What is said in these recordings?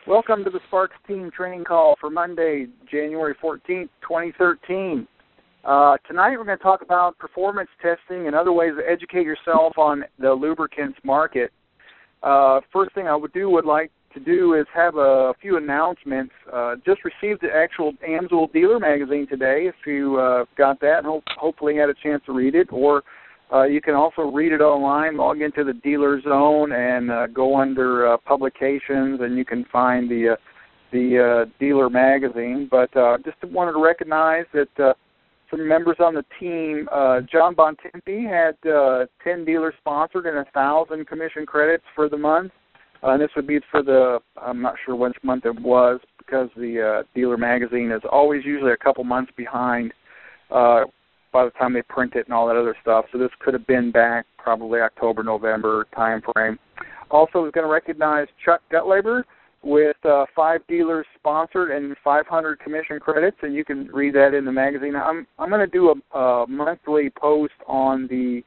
Welcome to the Sparks Team Training Call for Monday, January 14th, 2013. Tonight we're going to talk about performance testing and other ways to educate yourself on the lubricants market. First thing I would like to do is have a few announcements. Just received the actual AMSOIL dealer magazine today, if you got that, and hopefully had a chance to read it, or you can also read it online, log into the dealer zone and go under publications, and you can find the dealer magazine. But just wanted to recognize that some members on the team, John Bontempi had 10 dealers sponsored and 1,000 commission credits for the month. And this would be for I'm not sure which month it was, because the dealer magazine is always usually a couple months behind by the time they print it and all that other stuff. So this could have been back probably October, November time frame. Also, we're going to recognize Chuck Gutlabor with 5 dealers sponsored and 500 commission credits, and you can read that in the magazine. I'm going to do a monthly post on the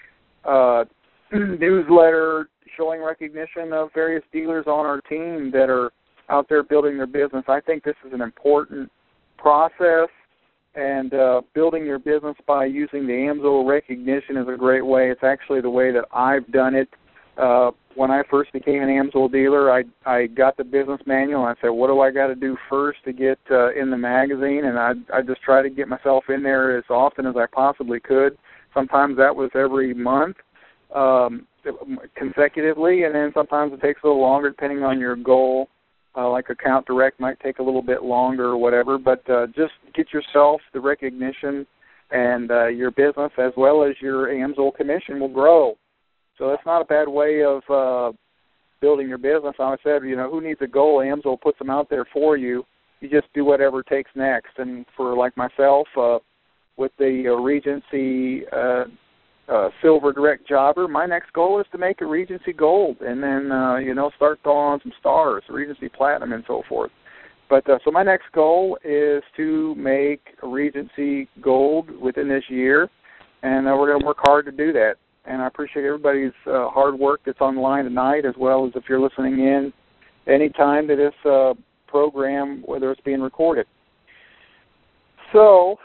newsletter showing recognition of various dealers on our team that are out there building their business. I think this is an important process, and building your business by using the AMSOIL recognition is a great way. It's actually the way that I've done it. When I first became an AMSOIL dealer, I got the business manual, and I said, what do I got to do first to get in the magazine? And I just try to get myself in there as often as I possibly could. Sometimes that was every month consecutively, and then sometimes it takes a little longer depending on your goal. Like Account Direct might take a little bit longer or whatever, but just get yourself the recognition, and your business as well as your AMSOIL commission will grow. So that's not a bad way of building your business. I said, who needs a goal? AMSOIL puts them out there for you. You just do whatever it takes next. And for like myself, with the Regency Silver Direct Jobber, my next goal is to make a Regency Gold, and then start throwing on some stars, Regency Platinum, and so forth. But so my next goal is to make a Regency Gold within this year, and we're going to work hard to do that. And I appreciate everybody's hard work that's on the line tonight, as well as if you're listening in any time to this program, whether it's being recorded. So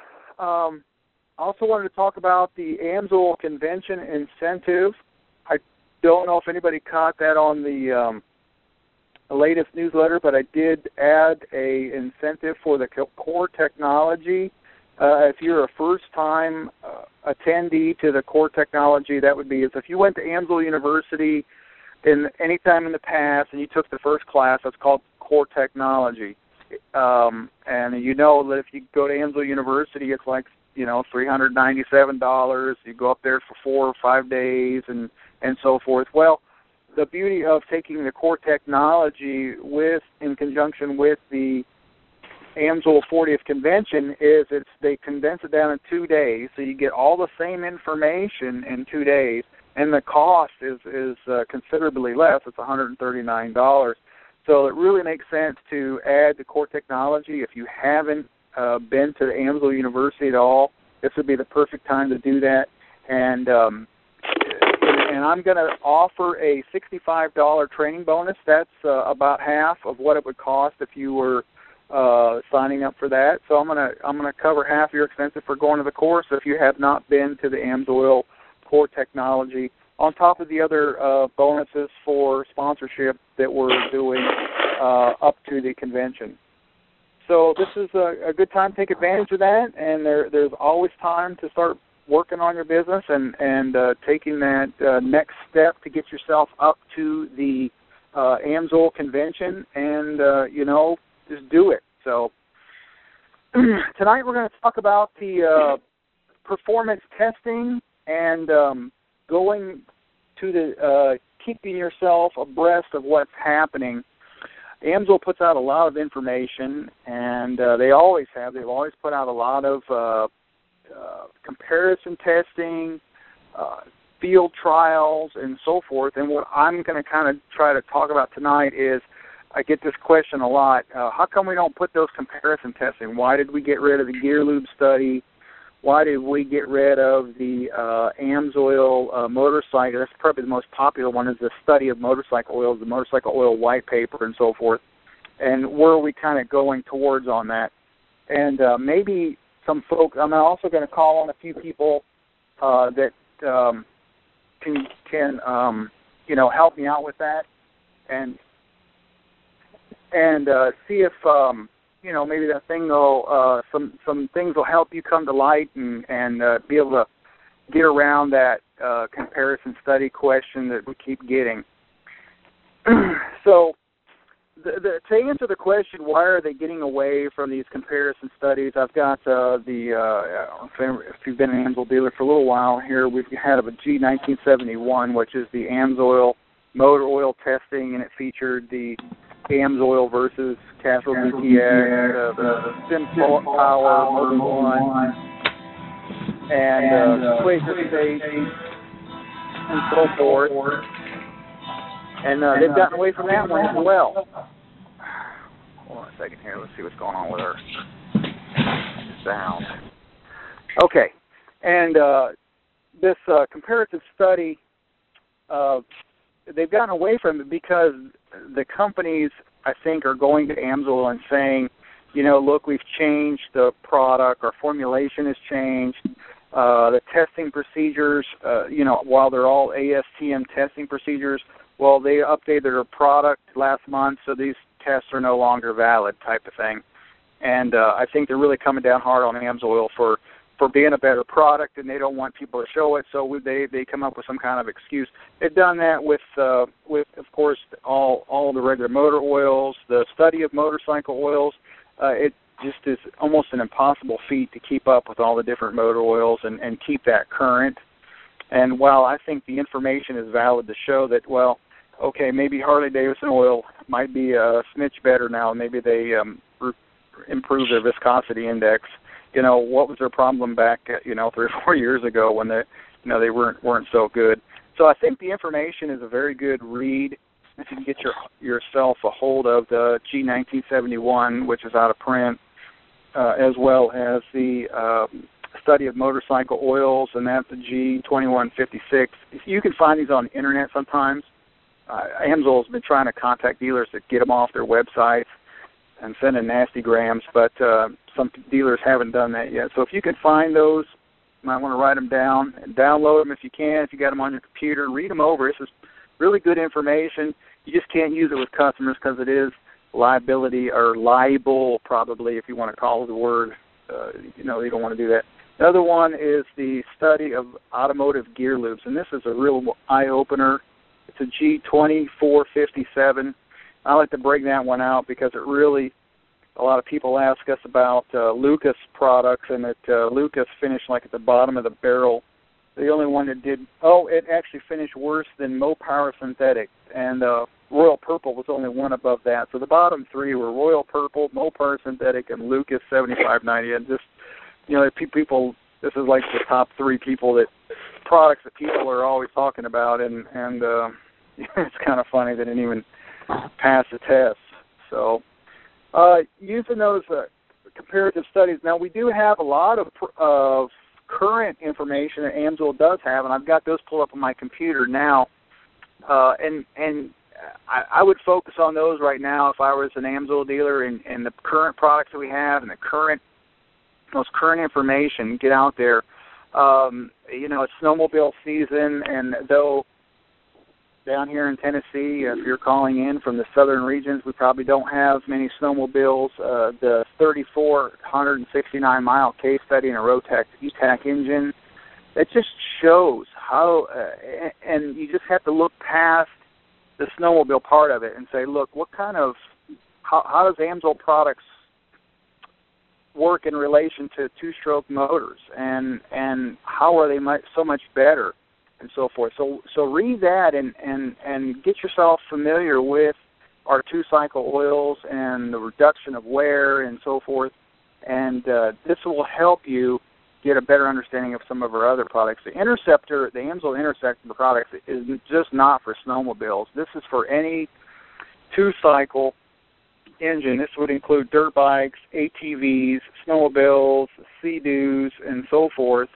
I also wanted to talk about the AMSOIL Convention incentive. I don't know if anybody caught that on the latest newsletter, but I did add a incentive for the core technology. If you're a first-time attendee to the core technology, that would be if you went to AMSOIL University any time in the past and you took the first class, that's called core technology. And that if you go to AMSOIL University, it's like $397. You go up there for 4 or 5 days and so forth. Well, the beauty of taking the core technology in conjunction with the AMSOIL 40th convention is they condense it down in 2 days, so you get all the same information in 2 days, and the cost is considerably less. It's $139. So it really makes sense to add the core technology. If you haven't been to the AMSOIL University at all, this would be the perfect time to do that. And I'm going to offer a $65 training bonus. That's about half of what it would cost if you were signing up for that. So I'm going to cover half your expenses for going to the course if you have not been to the AMSOIL core technology, on top of the other bonuses for sponsorship that we're doing up to the convention. So this is a good time to take advantage of that, and there's always time to start working on your business and taking that next step to get yourself up to the AMSOIL convention, and just do it. So tonight we're going to talk about the performance testing and going to the keeping yourself abreast of what's happening. AMSOIL puts out a lot of information, and they always have. They've always put out a lot of comparison testing, field trials, and so forth. And what I'm going to kind of try to talk about tonight is I get this question a lot. How come we don't put those comparison testing? Why did we get rid of the Gear Lube study? Why did we get rid of the AMSOIL motorcycle? That's probably the most popular one, is the study of motorcycle oils, the motorcycle oil white paper, and so forth. and where are we kind of going towards on that. And maybe some folks, I'm also going to call on a few people that can help me out with that, and see if maybe that thing will some things will help you come to light and be able to get around that comparison study question that we keep getting. So to answer the question, why are they getting away from these comparison studies, I've got if you've been an AMSOIL dealer for a little while here, we've had a G1971, which is the AMSOIL motor oil testing, and it featured the AMSOIL versus Castrol DTX, the SimPower Motor 1, and Quaker State, and so forth. And they've gotten away from that one as well. Hold on a second here. Let's see what's going on with our sound. Okay. And this comparative study, they've gotten away from it because the companies, I think, are going to AMSOIL and saying, look, we've changed the product, our formulation has changed, the testing procedures, while they're all ASTM testing procedures, well, they updated their product last month, so these tests are no longer valid type of thing. And I think they're really coming down hard on AMSOIL for being a better product, and they don't want people to show it, so they come up with some kind of excuse. They've done that with of course, all the regular motor oils, the study of motorcycle oils. It just is almost an impossible feat to keep up with all the different motor oils and keep that current. And while I think the information is valid to show that, well, okay, maybe Harley-Davidson oil might be a smidge better now. Maybe they improved their viscosity index. What was their problem back, 3 or 4 years ago when they weren't so good. So I think the information is a very good read. If you can get yourself a hold of the G1971, which is out of print, as well as the study of motorcycle oils, and that's the G2156. You can find these on the internet sometimes. AMSOIL has been trying to contact dealers to get them off their websites and send in nasty grams, but some dealers haven't done that yet. So if you can find those, you might want to write them down and download them if you can. If you got them on your computer, read them over. This is really good information. You just can't use it with customers because it is liability or libel, probably, if you want to call it the word. You don't want to do that. The other one is the study of automotive gear loops, and this is a real eye-opener. It's a G2457. I like to break that one out because it really, a lot of people ask us about Lucas products, and that Lucas finished like at the bottom of the barrel. The only one that did, it actually finished worse than Mopar Synthetic, and Royal Purple was only one above that. So the bottom three were Royal Purple, Mopar Synthetic, and Lucas 7590. And just, people, this is like the top three products that people are always talking about, and it's kind of funny they didn't even pass the test. So using those comparative studies, now we do have a lot of current information that AMSOIL does have, and I've got those pulled up on my computer now, and I would focus on those right now if I was an AMSOIL dealer, and the current products that we have and the most current information, get out there. It's snowmobile season, and though down here in Tennessee, if you're calling in from the southern regions, we probably don't have many snowmobiles. The 3,469-mile case study in a Rotax E-TAC engine, it just shows how, and you just have to look past the snowmobile part of it and say, look, how does AMSOIL products work in relation to two-stroke motors, and how are they so much better, and so forth. So read that and get yourself familiar with our two-cycle oils and the reduction of wear and so forth, and this will help you get a better understanding of some of our other products. The AMSOIL Interceptor product is just not for snowmobiles. This is for any two-cycle engine. This would include dirt bikes, ATVs, snowmobiles, Sea-Doos, and so forth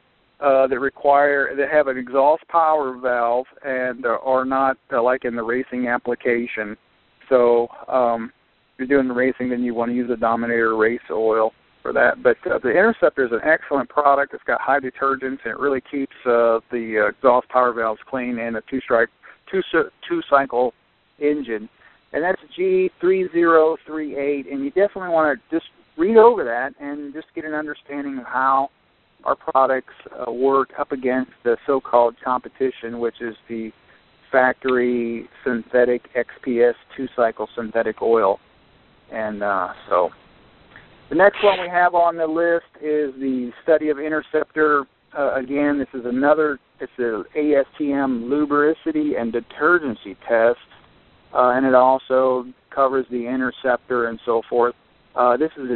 that have an exhaust power valve and are not like in the racing application. So you're doing the racing, then you want to use a Dominator race oil for that. But the Interceptor is an excellent product. It's got high detergents, and it really keeps the exhaust power valves clean and a two-cycle engine. And that's G3038, and you definitely want to just read over that and just get an understanding of how our products work up against the so-called competition, which is the factory synthetic XPS two-cycle synthetic oil. And so the next one we have on the list is the study of Interceptor. Again, this is it's an ASTM lubricity and detergency test, and it also covers the Interceptor and so forth. This is a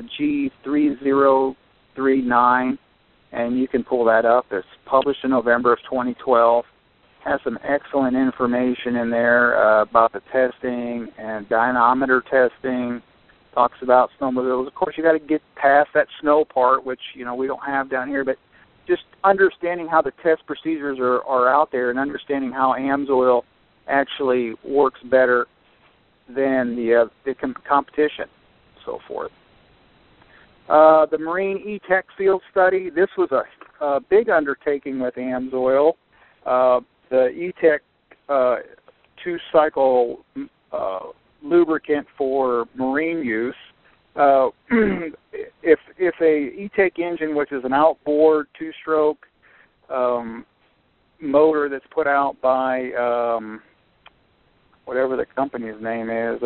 G3039, and you can pull that up. It's published in November of 2012. Has some excellent information in there about the testing and dynamometer testing. Talks about snowmobiles. Of course, you got to get past that snow part, which we don't have down here. But just understanding how the test procedures are out there, and understanding how AMSOIL actually works better than the competition, so forth. The Marine E-Tech field study. This was a big undertaking with AMSOIL. The E-Tech two-cycle lubricant for marine use. If a E-Tech engine, which is an outboard two-stroke motor that's put out by whatever the company's name is,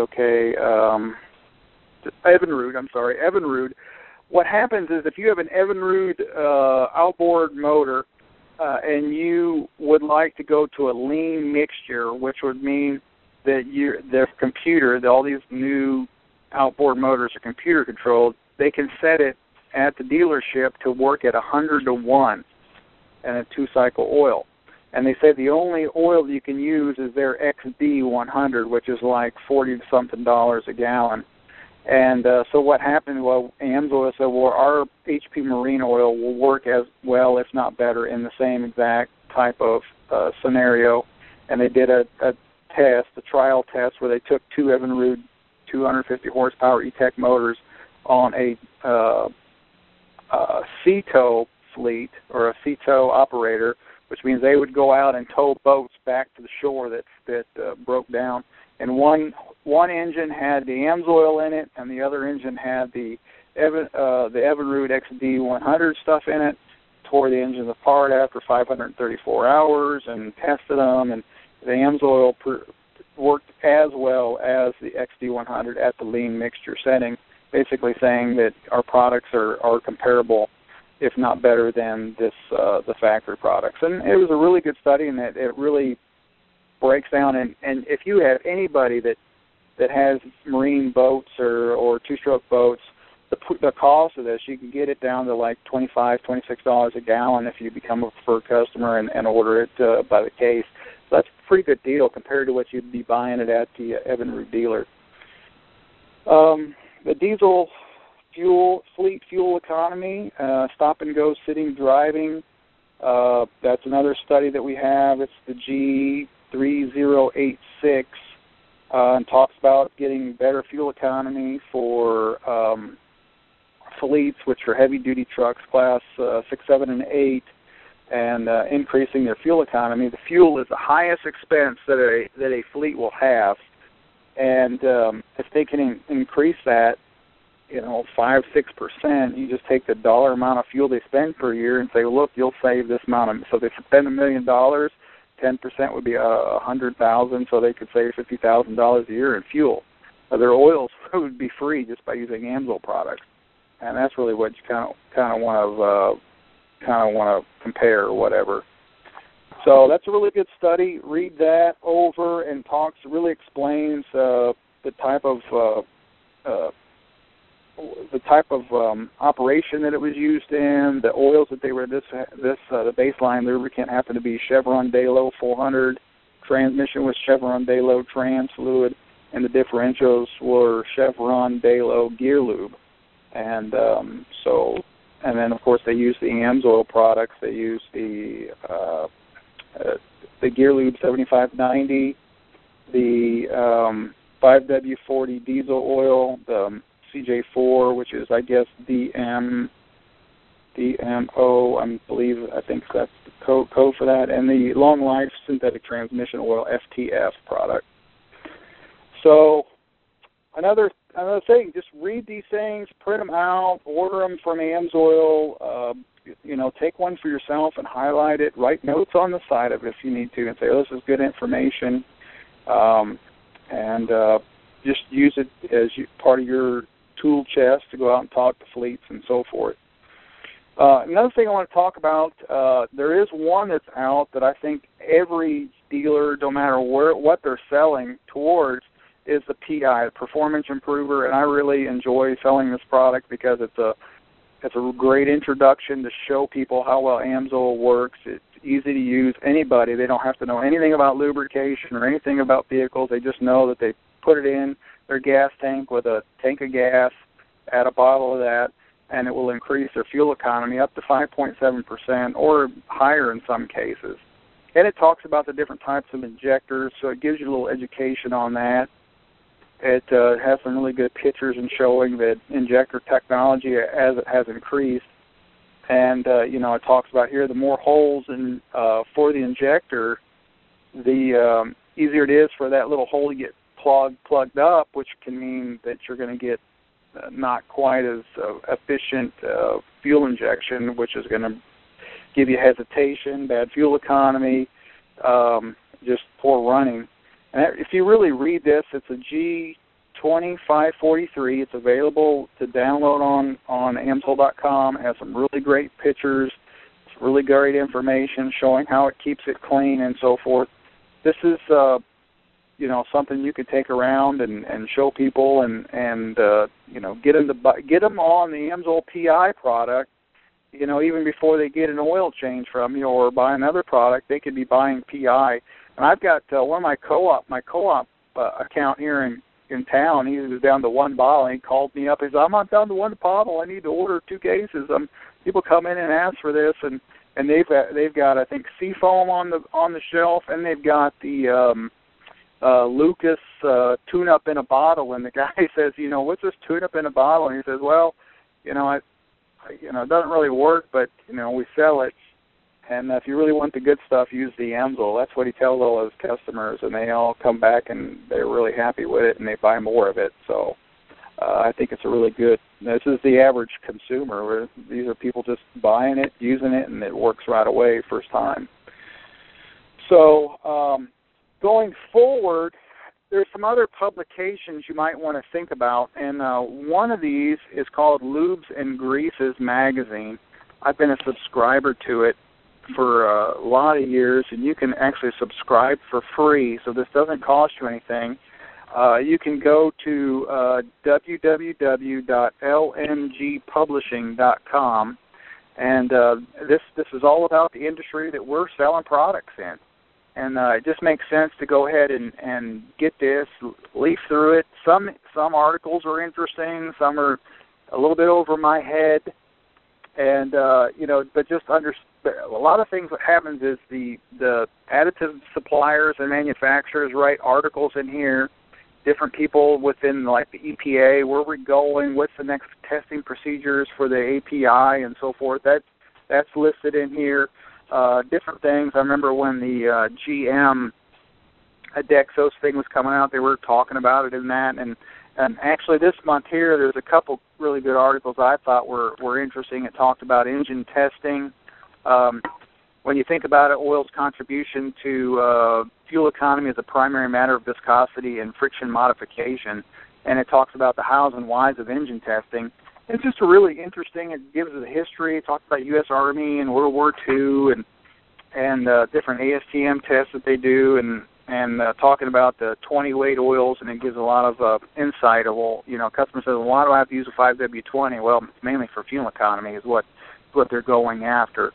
Evinrude. What happens is if you have an Evinrude outboard motor and you would like to go to a lean mixture, which would mean that the computer, all these new outboard motors are computer controlled, they can set it at the dealership to work at 100-to-1 and a two-cycle oil. And they say the only oil you can use is their XD100, which is like $40-something a gallon. And so what happened, AMSOIL said, our HP Marine oil will work as well, if not better, in the same exact type of scenario. And they did a trial test, where they took two Evinrude 250 horsepower E-Tech motors on a sea-tow fleet, or a sea-tow operator, which means they would go out and tow boats back to the shore that broke down. And one engine had the AMSOIL in it, and the other engine had the Evinrude XD100 stuff in it. Tore the engines apart after 534 hours and tested them, and the AMSOIL worked as well as the XD100 at the lean mixture setting, basically saying that our products are comparable, if not better, than the factory products. And it was a really good study, and it really breaks down. And if you have anybody that has marine boats or two-stroke boats, the cost of this, you can get it down to like $25, $26 a gallon if you become a preferred customer and order it by the case. So that's a pretty good deal compared to what you'd be buying it at the Evinrude dealer. The diesel fleet fuel economy, stop-and-go sitting driving, that's another study that we have. It's the G3086, and talks about getting better fuel economy for fleets, which are heavy-duty trucks, class 6, 7, and 8, and increasing their fuel economy. The fuel is the highest expense that a fleet will have, and if they can increase that, 5-6%, you just take the dollar amount of fuel they spend per year and say, look, you'll save this amount. So they spend $1 million, 10% would be $100,000, so they could save $50,000 a year in fuel. Their oils would be free just by using AMSOIL products, and that's really what you kind of want to compare or whatever. So that's a really good study. Read that over, and really explains the type of operation that it was used in, the oils that they were. The baseline lubricant happened to be Chevron Delo 400. Transmission was Chevron Delo Trans Fluid, and the differentials were Chevron Delo Gear Lube. And and then of course they used the AMSOIL products. They used the Gear Lube 7590, the 5W40 diesel oil, the CJ4, which is, I guess, DMO, I think that's the code for that, and the long life synthetic transmission oil, FTF product. So another thing, just read these things, print them out, order them from AMSOIL, take one for yourself and highlight it, write notes on the side of it if you need to, and say, oh, this is good information, and just use it as part of your tool chest to go out and talk to fleets and so forth. Another thing I want to talk about, there is one that's out that I think every dealer, no matter what they're selling towards, is the PI, the Performance Improver, and I really enjoy selling this product because it's a great introduction to show people how well AMSOIL works. It's easy to use. Anybody, they don't have to know anything about lubrication or anything about vehicles. They just know that they put it in their gas tank with a tank of gas, add a bottle of that, and it will increase their fuel economy up to 5.7% or higher in some cases. And it talks about the different types of injectors, so it gives you a little education on that. It has some really good pictures and showing that injector technology as it has increased. And, it talks about here the more holes for the injector, the easier it is for that little hole to get plugged up, which can mean that you're going to get not quite as efficient fuel injection, which is going to give you hesitation, bad fuel economy, just poor running. And if you really read this, it's a G20543. It's available to download on AMSOIL.com. It has some really great pictures, some really great information showing how it keeps it clean and so forth. This is something you could take around and show people and get them on the AMSOIL PI product. Even before they get an oil change from you or buy another product, they could be buying PI. And I've got one of my co-op account here in town. He was down to one bottle. And he called me up. He said, "I'm not down to one bottle. I need to order 2 cases." People come in and ask for this, and they've got I think Seafoam on the shelf, and they've got the Lucas tune-up in a bottle. And the guy says, "What's this tune-up in a bottle?" And he says, "Well, it doesn't really work, but we sell it. And if you really want the good stuff, use the AMSOIL." That's what he tells all his customers, and they all come back and they're really happy with it, and they buy more of it. So I think it's a really good. This is the average consumer. Where these are people just buying it, using it, and it works right away first time. So going forward, there's some other publications you might want to think about, and one of these is called Lubes and Greases Magazine. I've been a subscriber to it for a lot of years, and you can actually subscribe for free, so this doesn't cost you anything. You can go to www.lngpublishing.com, and this is all about the industry that we're selling products in. And it just makes sense to go ahead and get this, leaf through it. Some articles are interesting, some are a little bit over my head, and but just understand. A lot of things that happens is the additive suppliers and manufacturers write articles in here. Different people within like the EPA, where we're going, what's the next testing procedures for the API and so forth. That's listed in here. Different things. I remember when the GM Adexos thing was coming out, they were talking about it in that. And actually this month here, there's a couple really good articles I thought were interesting. It talked about engine testing. When you think about it, oil's contribution to fuel economy is a primary matter of viscosity and friction modification, and it talks about the hows and whys of engine testing. It's just a really interesting. It gives the history. It talks about U.S. Army and World War II and different ASTM tests that they do, and talking about the 20-weight oils, and it gives a lot of insight of, customers say, well, why do I have to use a 5W20? Well, it's mainly for fuel economy is what they're going after.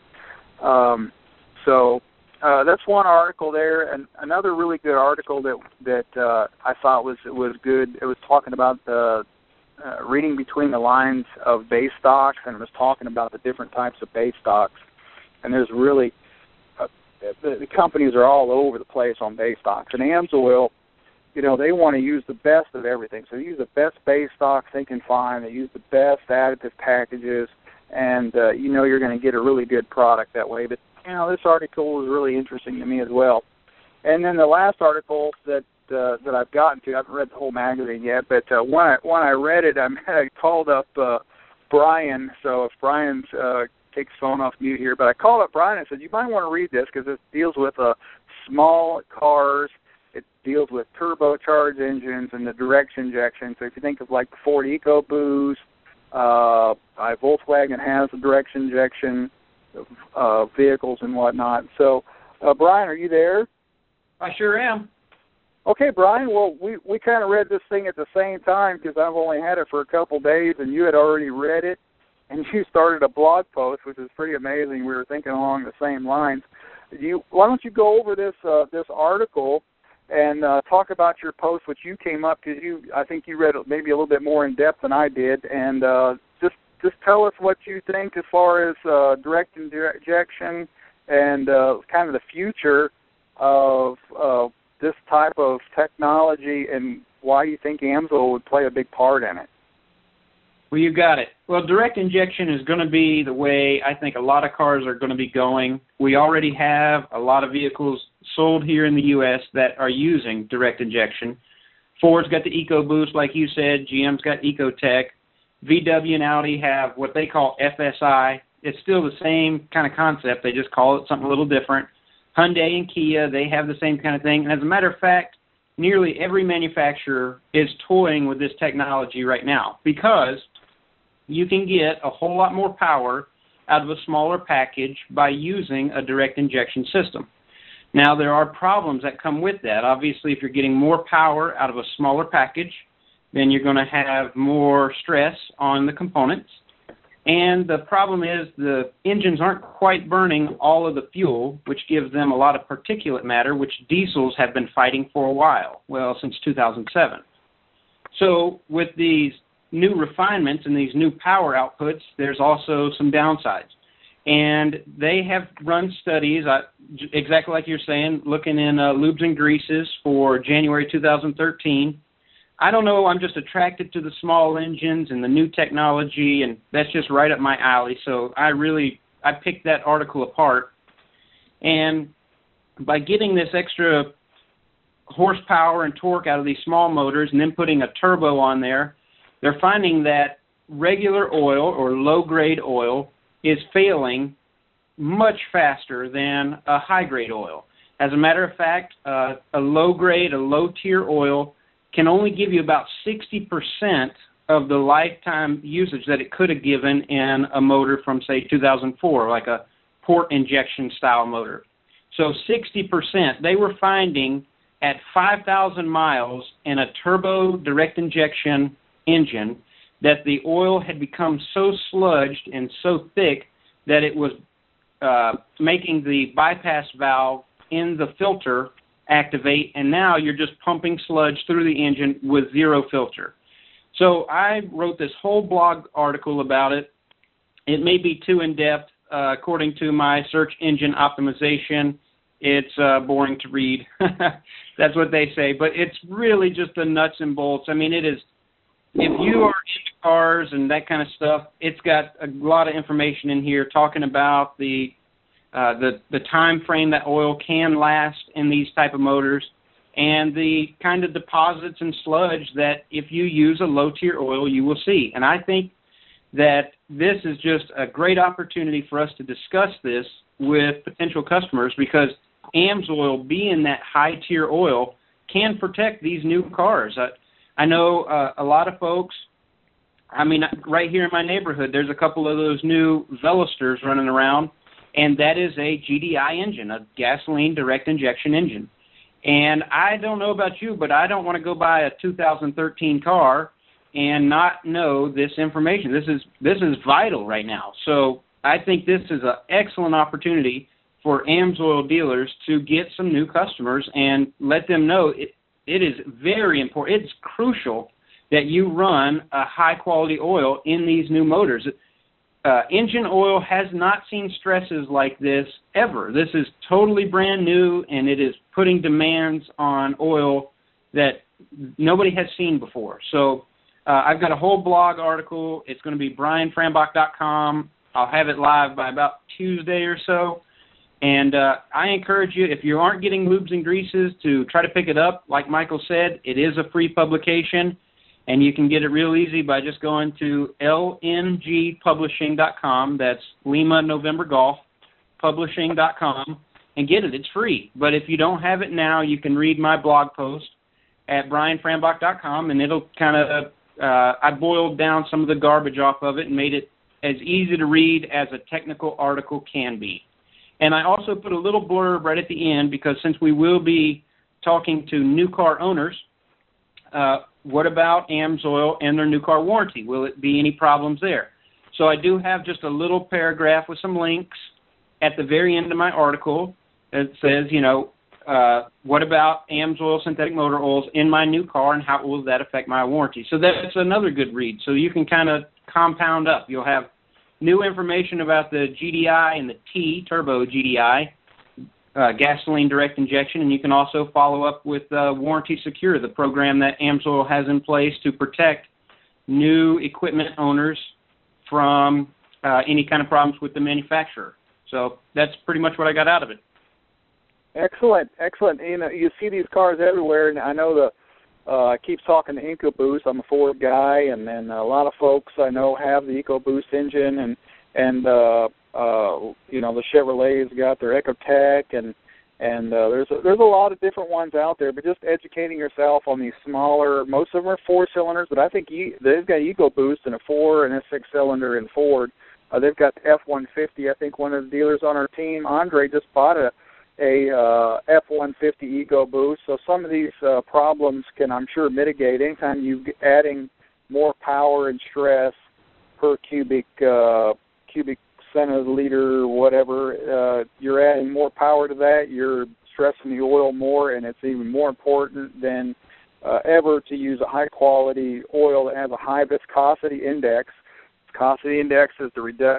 So that's one article there, and another really good article that I thought was good. It was talking about the reading between the lines of base stocks, and it was talking about the different types of base stocks. And there's really the companies are all over the place on base stocks. And AMSOIL they want to use the best of everything. So they use the best base stocks they can find. They use the best additive packages, and you're going to get a really good product that way. But this article was really interesting to me as well. And then the last article that I've gotten to, I haven't read the whole magazine yet, but when I read it, I called up Brian. So if Brian's take his phone off mute here, but I called up Brian and said, you might want to read this because it deals with small cars. It deals with turbocharged engines and the direct injection. So if you think of like the Ford EcoBoost, Volkswagen has the direct injection vehicles and whatnot. So, Brian, are you there? I sure am. Okay, Brian. Well, we kind of read this thing at the same time because I've only had it for a couple days, and you had already read it, and you started a blog post, which is pretty amazing. We were thinking along the same lines. Why don't you go over this article and talk about your post, which you came up because I think you read it maybe a little bit more in depth than I did, and just tell us what you think as far as direct injection and kind of the future of this type of technology and why you think AMSOIL would play a big part in it. Well, you got it. Well, direct injection is going to be the way I think a lot of cars are going to be going. We already have a lot of vehicles sold here in the U.S. that are using direct injection. Ford's got the EcoBoost, like you said. GM's got Ecotec. VW and Audi have what they call FSI. It's still the same kind of concept. They just call it something a little different. Hyundai and Kia, they have the same kind of thing. And as a matter of fact, nearly every manufacturer is toying with this technology right now because you can get a whole lot more power out of a smaller package by using a direct injection system. Now, there are problems that come with that. Obviously, if you're getting more power out of a smaller package, then you're going to have more stress on the components. And the problem is the engines aren't quite burning all of the fuel, which gives them a lot of particulate matter, which diesels have been fighting for a while, well, since 2007. So with these new refinements and these new power outputs, there's also some downsides. And they have run studies, exactly like you're saying, looking in lubes and greases for January 2013. I don't know, I'm just attracted to the small engines and the new technology, and that's just right up my alley. So I picked that article apart. And by getting this extra horsepower and torque out of these small motors and then putting a turbo on there, they're finding that regular oil or low-grade oil is failing much faster than a high-grade oil. As a matter of fact, a low-grade, a low-tier oil can only give you about 60% of the lifetime usage that it could have given in a motor from, say, 2004, like a port injection style motor. So 60%, they were finding at 5,000 miles in a turbo direct injection engine that the oil had become so sludged and so thick that it was making the bypass valve in the filter activate, and now you're just pumping sludge through the engine with zero filter. So I wrote this whole blog article about it. It may be too in-depth. According to my search engine optimization, it's boring to read. That's what they say. But it's really just the nuts and bolts. I mean, it is, if you are into cars and that kind of stuff, it's got a lot of information in here talking about the time frame that oil can last in these type of motors, and the kind of deposits and sludge that if you use a low-tier oil you will see. And I think that this is just a great opportunity for us to discuss this with potential customers, because AMSOIL, being that high-tier oil, can protect these new cars. I know a lot of folks, I mean, right here in my neighborhood, there's a couple of those new Velosters running around, and that is a GDI engine, a gasoline direct injection engine. And I don't know about you, but I don't want to go buy a 2013 car and not know this information. This is vital right now. So I think this is an excellent opportunity for AMSOIL dealers to get some new customers and let them know it is very important. It's crucial that you run a high-quality oil in these new motors. Engine oil has not seen stresses like this ever. This is totally brand new, and it is putting demands on oil that nobody has seen before. So I've got a whole blog article. It's going to be brianframbach.com. I'll have it live by about Tuesday or so. And I encourage you, if you aren't getting Lubes and Greases, to try to pick it up. Like Michael said, it is a free publication, and you can get it real easy by just going to lngpublishing.com. That's Lima November Golf, publishing.com, and get it. It's free. But if you don't have it now, you can read my blog post at brianframbach.com, and it'll kind of, I boiled down some of the garbage off of it and made it as easy to read as a technical article can be. And I also put a little blurb right at the end, because since we will be talking to new car owners, what about AMSOIL and their new car warranty? Will it be any problems there? So I do have just a little paragraph with some links at the very end of my article that says, what about AMSOIL synthetic motor oils in my new car, and how will that affect my warranty? So that's another good read. So you can kind of compound up. You'll have new information about the GDI and the T, Turbo GDI, gasoline direct injection, and you can also follow up with Warranty Secure, the program that AMSOIL has in place to protect new equipment owners from any kind of problems with the manufacturer. So that's pretty much what I got out of it. Excellent. You see these cars everywhere, and I know I keep talking to EcoBoost. I'm a Ford guy, and a lot of folks I know have the EcoBoost engine, and the Chevrolet's got their EcoTech, and there's a lot of different ones out there. But just educating yourself on these smaller, most of them are 4-cylinders, but I think they've got EcoBoost in a 4 and a 6-cylinder in Ford. They've got the F-150. I think one of the dealers on our team, Andre, just bought a F-150 EcoBoost. So some of these problems can, I'm sure, mitigate anytime you're adding more power and stress per cubic centiliter, whatever. You're adding more power to that. You're stressing the oil more, and it's even more important than ever to use a high-quality oil that has a high viscosity index. Viscosity index is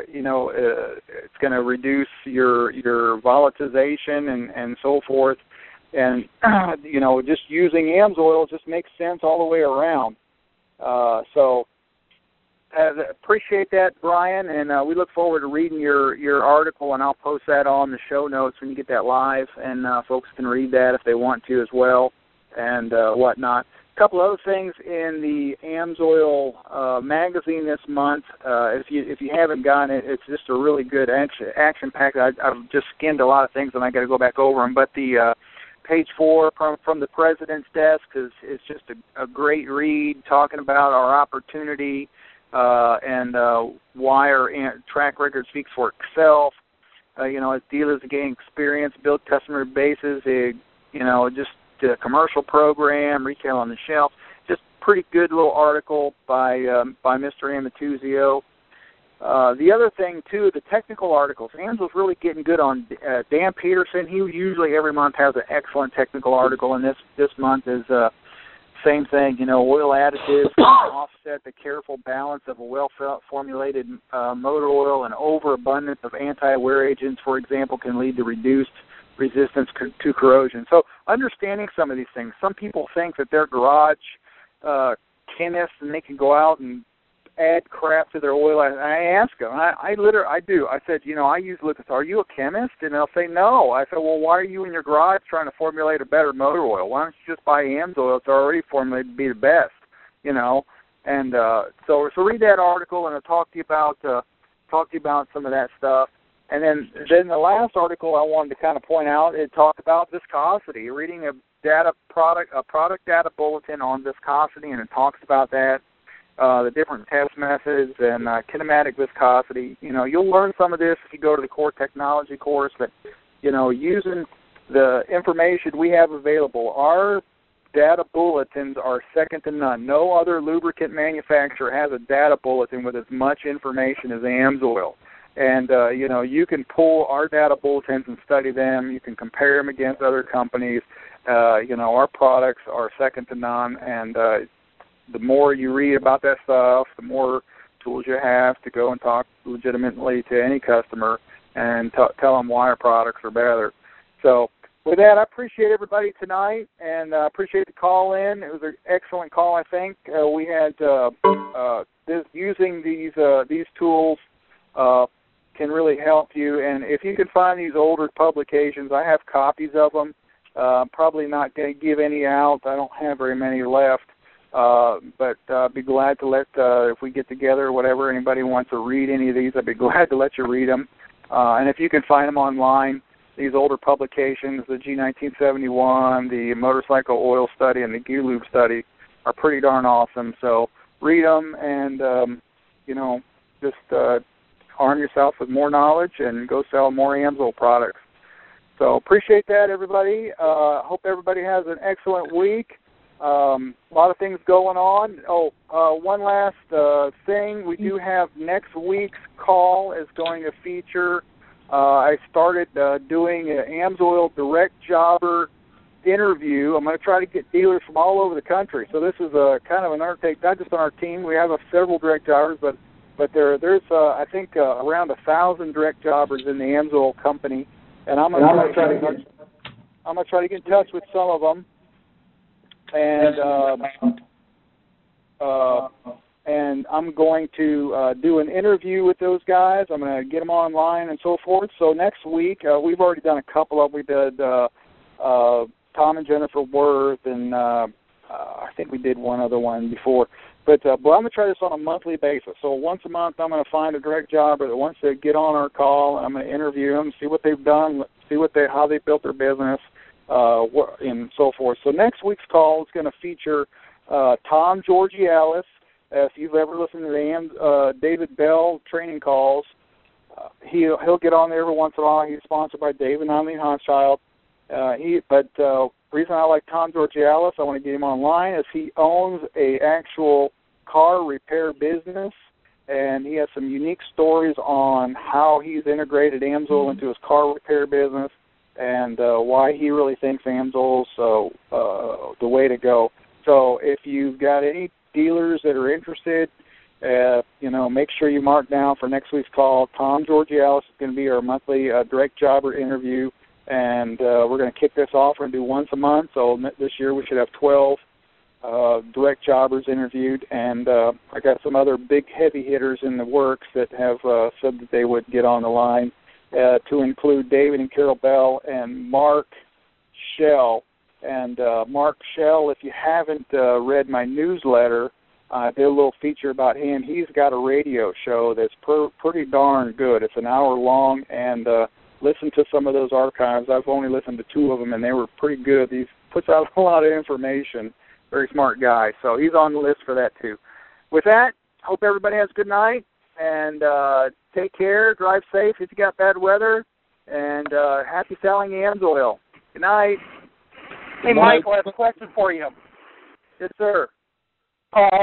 it's going to reduce your volatilization and so forth, and just using AMSOIL just makes sense all the way around. So appreciate that, Brian, and we look forward to reading your article, and I'll post that on the show notes when you get that live, and folks can read that if they want to as well, and whatnot. A couple other things in the AMSOIL magazine this month. If you haven't gotten it, it's just a really good action pack. I've just skimmed a lot of things, and I got to go back over them. But the page 4 from the President's Desk is just a great read, talking about our opportunity and why our track record speaks for itself. As dealers gain experience, build customer bases, just the commercial program, retail on the shelf. Just pretty good little article by Mr. Amatuzio. The other thing, too, the technical articles. AMSOIL's really getting good on Dan Peterson. He usually every month has an excellent technical article, and this month is same thing. Oil additives can offset the careful balance of a well-formulated motor oil, and overabundance of anti-wear agents, for example, can lead to reduced resistance to corrosion. So understanding some of these things. Some people think that they're garage chemists and they can go out and add crap to their oil. I ask them, I do. I said, I use Lucas. Are you a chemist? And they'll say no. I said, well, why are you in your garage trying to formulate a better motor oil? Why don't you just buy AMSOIL? It's already formulated to be the best, And so read that article, and I'll talk to you about some of that stuff. And then the last article I wanted to kind of point out, it talked about viscosity. Reading a product data bulletin on viscosity, and it talks about that, the different test methods and kinematic viscosity. You'll learn some of this if you go to the core technology course, but using the information we have available, our data bulletins are second to none. No other lubricant manufacturer has a data bulletin with as much information as AMSOIL. And, you can pull our data bulletins and study them. You can compare them against other companies. Our products are second to none. And the more you read about that stuff, the more tools you have to go and talk legitimately to any customer and tell them why our products are better. So with that, I appreciate everybody tonight, and I appreciate the call in. It was an excellent call, I think. We had using these tools can really help you. And if you can find these older publications, I have copies of them. Probably not going to give any out. I don't have very many left. But I'd be glad to let, if we get together or whatever, anybody wants to read any of these, I'd be glad to let you read them. And if you can find them online, these older publications, the G1971, the Motorcycle Oil Study, and the Gear-Lube Study are pretty darn awesome. So read them and, just arm yourself with more knowledge and go sell more AMSOIL products. So appreciate that, everybody. Hope everybody has an excellent week. A lot of things going on. One last thing. We do have next week's call is going to feature, I started doing an AMSOIL direct jobber interview. I'm going to try to get dealers from all over the country. So this is a kind of an undertaking, not just on our team. We have several direct jobbers, but there's I think around 1,000 direct jobbers in the AMSOIL company, and I'm going to try to get in touch with some of them, and I'm going to do an interview with those guys. I'm going to get them online and so forth. So next week, we've already done a couple of. We did Tom and Jennifer Worth, and I think we did one other one before. But I'm going to try this on a monthly basis. So once a month, I'm going to find a direct jobber that wants to get on our call. I'm going to interview them, see what they've done, see how they built their business, and so forth. So next week's call is going to feature Tom Georgialis. If you've ever listened to the David Bell training calls, he'll get on there every once in a while. He's sponsored by David and Eileen Hanschild. The reason I like Tom Georgialis, I want to get him online, is he owns a actual car repair business, and he has some unique stories on how he's integrated AMSOIL into his car repair business, and why he really thinks AMSOIL's the way to go. So if you've got any dealers that are interested, make sure you mark down for next week's call. Tom Georgialis is going to be our monthly direct jobber interview, and we're going to kick this off. We're going to do once a month, so this year we should have 12 direct jobbers interviewed, and I got some other big heavy hitters in the works that have said that they would get on the line, to include David and Carol Bell and Mark Schell. And Mark Schell, if you haven't read my newsletter, I did a little feature about him. He's got a radio show that's pretty darn good. It's an hour long, and listen to some of those archives. I've only listened to 2 of them, and they were pretty good. He puts out a lot of information. Very smart guy. So he's on the list for that, too. With that, hope everybody has a good night, and take care. Drive safe if you got bad weather, and happy selling AMSOIL. Good night. Hey, Michael, I have a question for you. Yes, sir.